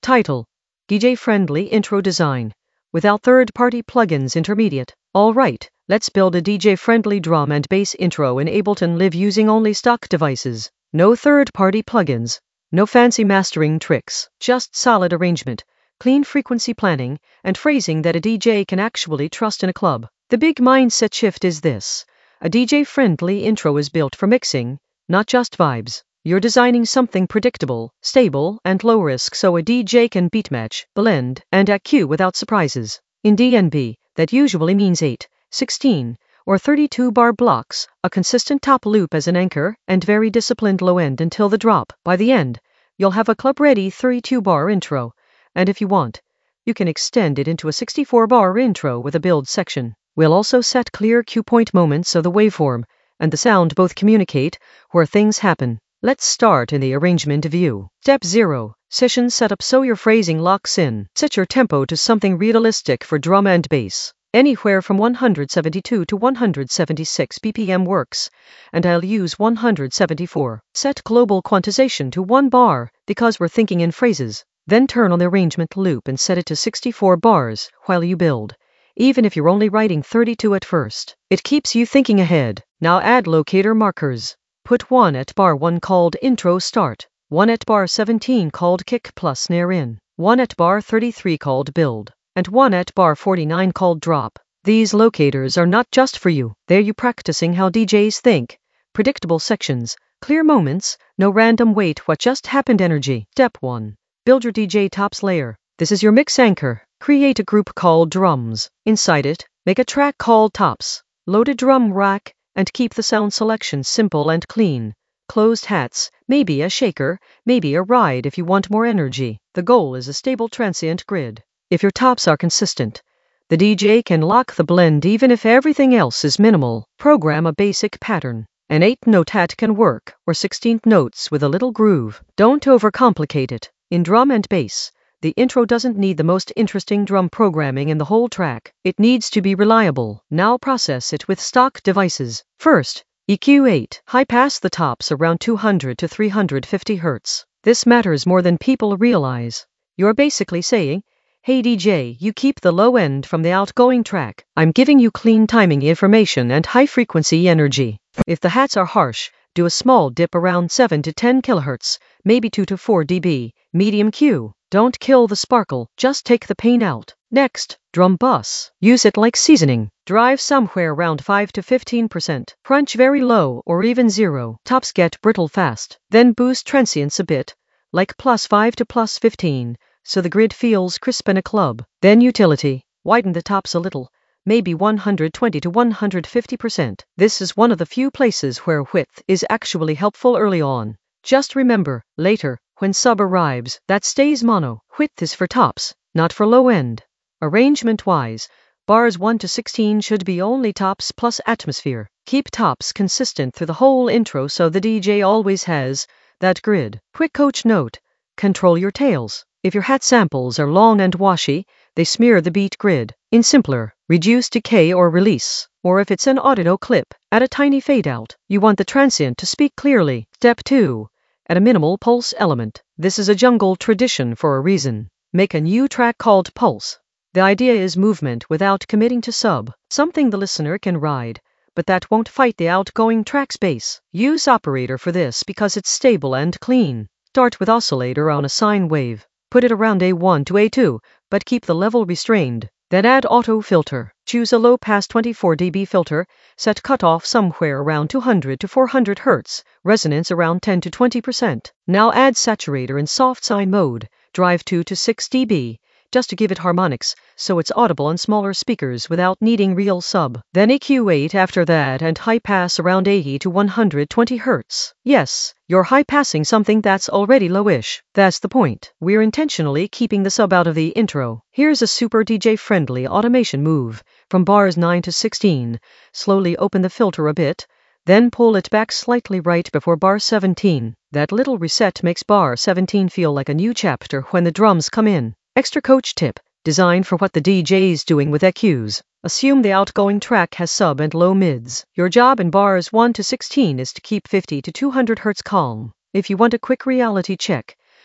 Title: DJ-friendly intro design. Without third-party plugins intermediate. Alright, let's build a DJ-friendly drum and bass intro in Ableton Live using only stock devices. No third-party plugins. No fancy mastering tricks. Just solid arrangement, clean frequency planning, and phrasing that a DJ can actually trust in a club. The big mindset shift is this. A DJ-friendly intro is built for mixing, not just vibes. You're designing something predictable, stable, and low risk so a DJ can beat match, blend, and EQ without surprises. In DNB, that usually means 8, 16, or 32 bar blocks, a consistent top loop as an anchor, and very disciplined low end until the drop. By the end, you'll have a club-ready 32 bar intro, and if you want, you can extend it into a 64 bar intro with a build section. We'll also set clear cue point moments so the waveform and the sound both communicate where things happen. Let's start in the arrangement view. Step 0. Session setup so your phrasing locks in. Set your tempo to something realistic for drum and bass. Anywhere from 172 to 176 BPM works, and I'll use 174. Set global quantization to 1 bar, because we're thinking in phrases. Then turn on the arrangement loop and set it to 64 bars while you build. Even if you're only writing 32 at first, it keeps you thinking ahead. Now add locator markers. Put one at bar 1 called intro start, one at bar 17 called kick plus snare in, one at bar 33 called build, and one at bar 49 called drop. These locators are not just for you, they're you practicing how DJs think. Predictable sections, clear moments, no random wait what just happened energy. Step 1. Build your DJ tops layer. This is your mix anchor. Create a group called drums. Inside it, make a track called tops. Load a drum rack, and keep the sound selection simple and clean. Closed hats, maybe a shaker, maybe a ride if you want more energy. The goal is a stable transient grid. If your tops are consistent, the DJ can lock the blend even if everything else is minimal. Program a basic pattern. An 8-note hat can work, or 16th notes with a little groove. Don't overcomplicate it. In drum and bass, the intro doesn't need the most interesting drum programming in the whole track. It needs to be reliable. Now process it with stock devices. First, EQ 8. High pass the tops around 200 to 350 Hz. This matters more than people realize. You're basically saying, hey DJ, you keep the low end from the outgoing track. I'm giving you clean timing information and high frequency energy. If the hats are harsh, do a small dip around 7 to 10 kHz, maybe 2 to 4 dB, medium Q. Don't kill the sparkle, just take the pain out. Next, drum bus. Use it like seasoning. Drive somewhere around 5 to 15%. Crunch very low or even 0. Tops get brittle fast. Then boost transients a bit, like +5 to +15, so the grid feels crisp in a club. Then utility. Widen the tops a little, maybe 120 to 150%. This is one of the few places where width is actually helpful early on. Just remember, later, when sub arrives, that stays mono. Width is for tops, not for low end. Arrangement-wise, bars 1 to 16 should be only tops plus atmosphere. Keep tops consistent through the whole intro so the DJ always has that grid. Quick coach note, control your tails. If your hat samples are long and washy, they smear the beat grid. In simpler, reduce decay or release. Or if it's an audio clip, add a tiny fade out. You want the transient to speak clearly. Step 2. Add a minimal pulse element. This is a jungle tradition for a reason. Make a new track called Pulse. The idea is movement without committing to sub. Something the listener can ride, but that won't fight the outgoing track's bass. Use operator for this because it's stable and clean. Start with oscillator on a sine wave. Put it around A1 to A2, but keep the level restrained. Then add auto filter. Choose a low pass 24 dB filter, set cutoff somewhere around 200 to 400 Hz, resonance around 10 to 20%. Now add saturator in soft sine mode, drive 2 to 6 dB, just to give it harmonics, so it's audible on smaller speakers without needing real sub. Then EQ 8 after that and high pass around 80 to 120 Hz. Yes, you're high passing something that's already lowish. That's the point. We're intentionally keeping the sub out of the intro. Here's a super DJ friendly automation move. From bars 9 to 16, slowly open the filter a bit, then pull it back slightly right before bar 17. That little reset makes bar 17 feel like a new chapter when the drums come in. Extra coach tip, designed for what the DJ's doing with EQs. Assume the outgoing track has sub and low mids. Your job in bars 1 to 16 is to keep 50 to 200 Hz calm. If you want a quick reality check,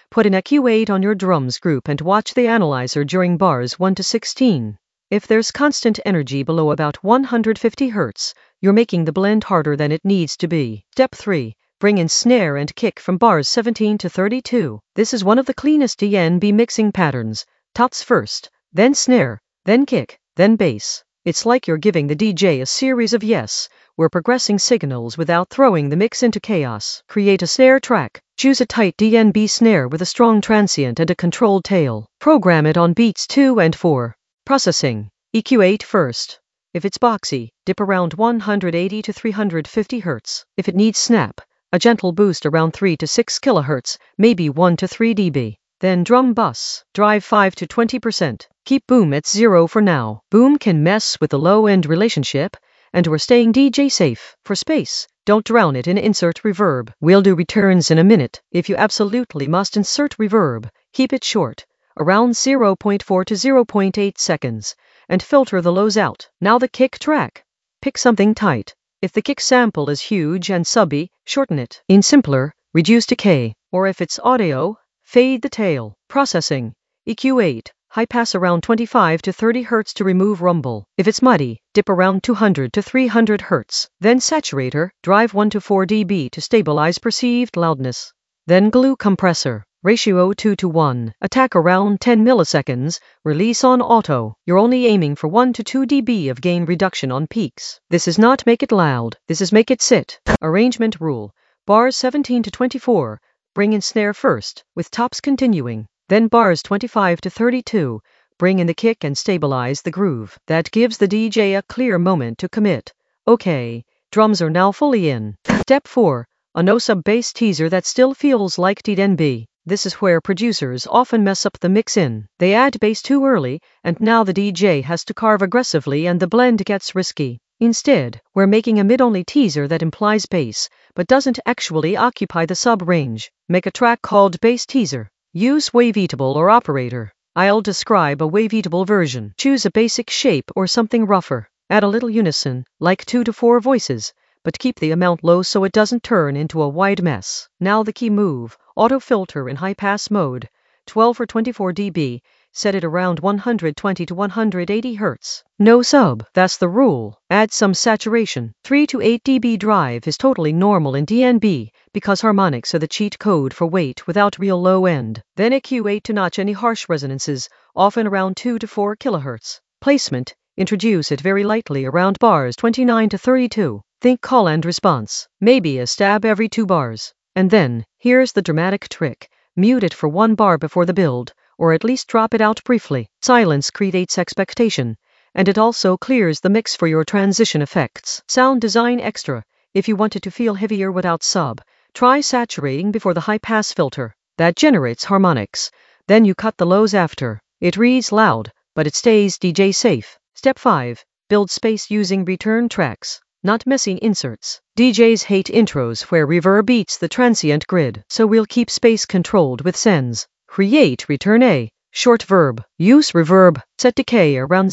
Put an EQ8 on your drums group and watch the analyzer during bars 1 to 16. If there's constant energy below about 150 Hz, you're making the blend harder than it needs to be. Step 3. Bring in snare and kick from bars 17 to 32. This is one of the cleanest DnB mixing patterns. Tots first, then snare, then kick, then bass. It's like you're giving the DJ a series of yes, we're progressing signals without throwing the mix into chaos. Create a snare track. Choose a tight DnB snare with a strong transient and a controlled tail. Program it on beats 2 and 4. Processing. EQ8 first. If it's boxy, dip around 180 to 350 Hz. If it needs snap, a gentle boost around 3 to 6 kHz, maybe 1 to 3 dB. Then drum bus, drive 5 to 20%. Keep boom at 0 for now. Boom can mess with the low-end relationship, and we're staying DJ safe. For space, don't drown it in insert reverb. We'll do returns in a minute. If you absolutely must insert reverb, keep it short, around 0.4 to 0.8 seconds, and filter the lows out. Now the kick track. Pick something tight. If the kick sample is huge and subby, shorten it. In simpler, reduce decay. Or if it's audio, fade the tail. Processing. EQ8. High pass around 25 to 30 Hz to remove rumble. If it's muddy, dip around 200 to 300 Hz. Then saturator, drive 1 to 4 dB to stabilize perceived loudness. Then glue compressor, ratio 2 to 1. Attack around 10 milliseconds, release on auto. You're only aiming for 1 to 2 dB of gain reduction on peaks. This is not make it loud, this is make it sit. Arrangement rule. Bars 17 to 24, bring in snare first, with tops continuing. Then bars 25 to 32, bring in the kick and stabilize the groove. That gives the DJ a clear moment to commit. Okay, drums are now fully in. Step 4. A no-sub bass teaser that still feels like DnB. This is where producers often mess up the mix-in. They add bass too early, and now the DJ has to carve aggressively and the blend gets risky. Instead, we're making a mid-only teaser that implies bass, but doesn't actually occupy the sub-range. Make a track called bass teaser. Use Waveatable or Operator. I'll describe a Waveatable version. Choose a basic shape or something rougher. Add a little unison, like 2 to 4 voices, but keep the amount low so it doesn't turn into a wide mess. Now the key move, auto filter in high pass mode, 12 or 24 dB, set it around 120 to 180 Hz. No sub, that's the rule. Add some saturation. 3 to 8 dB drive is totally normal in DnB, because harmonics are the cheat code for weight without real low end. Then EQ8 to notch any harsh resonances, often around 2 to 4 kHz. Placement, introduce it very lightly around bars 29 to 32. Think call and response, maybe a stab every 2 bars. And then, here's the dramatic trick. Mute it for 1 bar before the build, or at least drop it out briefly. Silence creates expectation, and it also clears the mix for your transition effects. Sound design extra. If you want it to feel heavier without sub, try saturating before the high pass filter. That generates harmonics. Then you cut the lows after. It reads loud, but it stays DJ safe. Step 5. Build space using return tracks, not messy inserts. DJs hate intros where reverb beats the transient grid, so we'll keep space controlled with sends. Create return A, short verb. Use reverb. Set decay around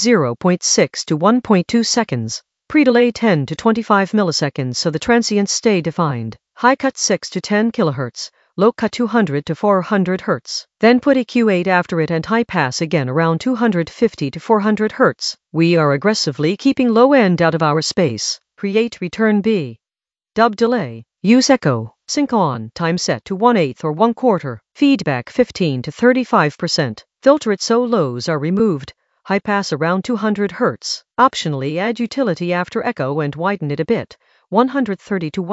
0.6 to 1.2 seconds. Pre-delay 10 to 25 milliseconds so the transients stay defined. High cut 6 to 10 kHz. Low cut 200 to 400 Hz. Then put EQ8 after it and high pass again around 250 to 400 Hz. We are aggressively keeping low end out of our space. Create return B. Dub delay. Use echo. Sync on. Time set to 1/8 or 1/4. Feedback 15 to 35%. Filter it so lows are removed. High pass around 200 Hz. Optionally add utility after echo and widen it a bit. 130 to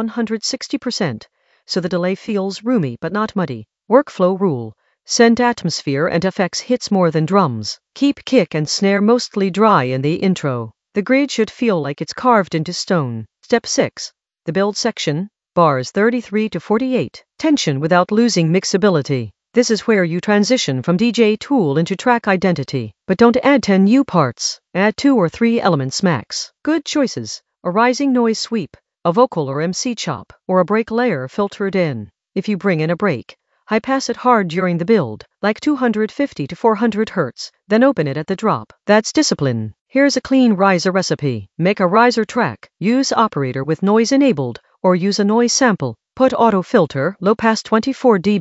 160%. So the delay feels roomy but not muddy. Workflow rule. Send atmosphere and effects hits more than drums. Keep kick and snare mostly dry in the intro. The grid should feel like it's carved into stone. Step 6. The build section, bars 33 to 48. Tension without losing mixability. This is where you transition from DJ tool into track identity. But don't add 10 new parts. Add 2 or 3 elements max. Good choices. A rising noise sweep, a vocal or MC chop, or a break layer filtered in. If you bring in a break, high pass it hard during the build, like 250 to 400 Hz, then open it at the drop. That's discipline. Here's a clean riser recipe. Make a riser track. Use operator with noise enabled, or use a noise sample. Put auto filter, low pass 24 dB.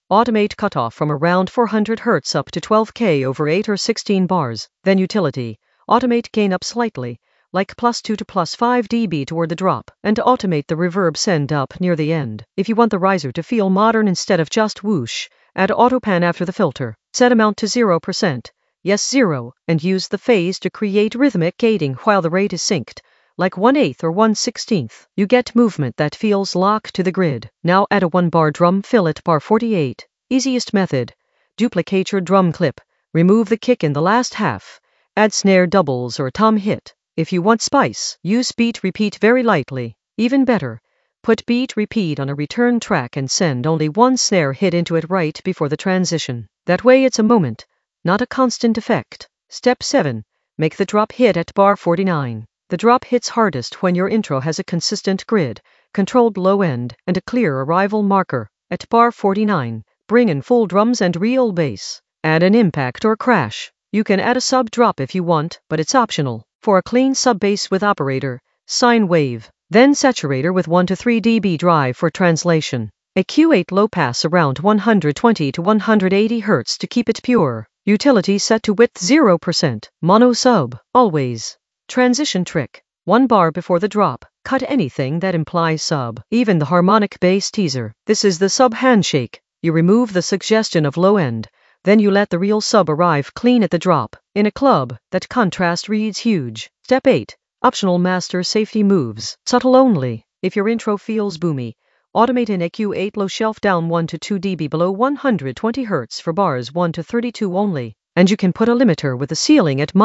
Automate cutoff from around 400 Hz up to 12K over 8 or 16 bars. Then utility. Automate gain up slightly, like +2 to +5 dB toward the drop, and automate the reverb send up near the end. If you want the riser to feel modern instead of just whoosh, add autopan after the filter. Set amount to 0%. Yes, 0, and use the phase to create rhythmic gating while the rate is synced, like 1/8 or 1/16. You get movement that feels locked to the grid. Now add a 1-bar drum fill at bar 48. Easiest method. Duplicate your drum clip. Remove the kick in the last half. Add snare doubles or tom hit. If you want spice, use beat repeat very lightly. Even better, put beat repeat on a return track and send only one snare hit into it right before the transition. That way it's a moment, not a constant effect. Step 7. Make the drop hit at bar 49. The drop hits hardest when your intro has a consistent grid, controlled low end, and a clear arrival marker. At bar 49, bring in full drums and real bass. Add an impact or crash. You can add a sub drop if you want, but it's optional. For a clean sub bass with operator, sine wave. Then saturator with 1 to 3 dB drive for translation. A Q8 low pass around 120 to 180 Hz to keep it pure. Utility set to width 0%. Mono sub, always. Transition trick. 1 bar before the drop. Cut anything that implies sub, even the harmonic bass teaser. This is the sub handshake. You remove the suggestion of low end. Then you let the real sub arrive clean at the drop. In a club, that contrast reads huge. Step 8. Optional master safety moves. Subtle only. If your intro feels boomy, automate in a Q8 low shelf down 1 to 2 dB below 120 Hz for bars 1 to 32 only. And you can put a limiter with a ceiling at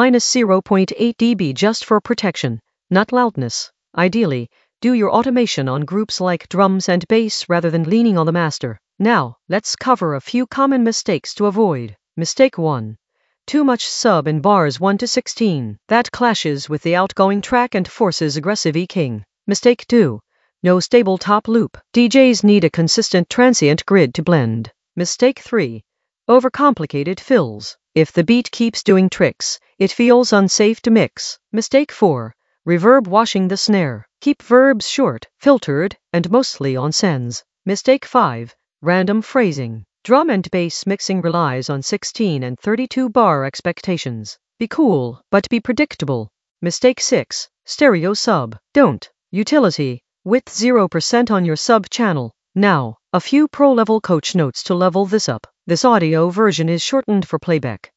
-0.8 dB just for protection, not loudness. Ideally, do your automation on groups like drums and bass rather than leaning on the master. Now, let's cover a few common mistakes to avoid. Mistake 1. Too much sub in bars 1 to 16. That clashes with the outgoing track and forces aggressive EQing. Mistake 2. No stable top loop. DJs need a consistent transient grid to blend. Mistake 3. Overcomplicated fills. If the beat keeps doing tricks, it feels unsafe to mix. Mistake 4. Reverb washing the snare. Keep verbs short, filtered, and mostly on sends. Mistake 5. Random phrasing. Drum and bass mixing relies on 16 and 32 bar expectations. Be cool, but be predictable. Mistake 6. Stereo sub. Don't. Utility. Width 0% on your sub channel. Now, a few pro-level coach notes to level this up. This audio version is shortened for playback.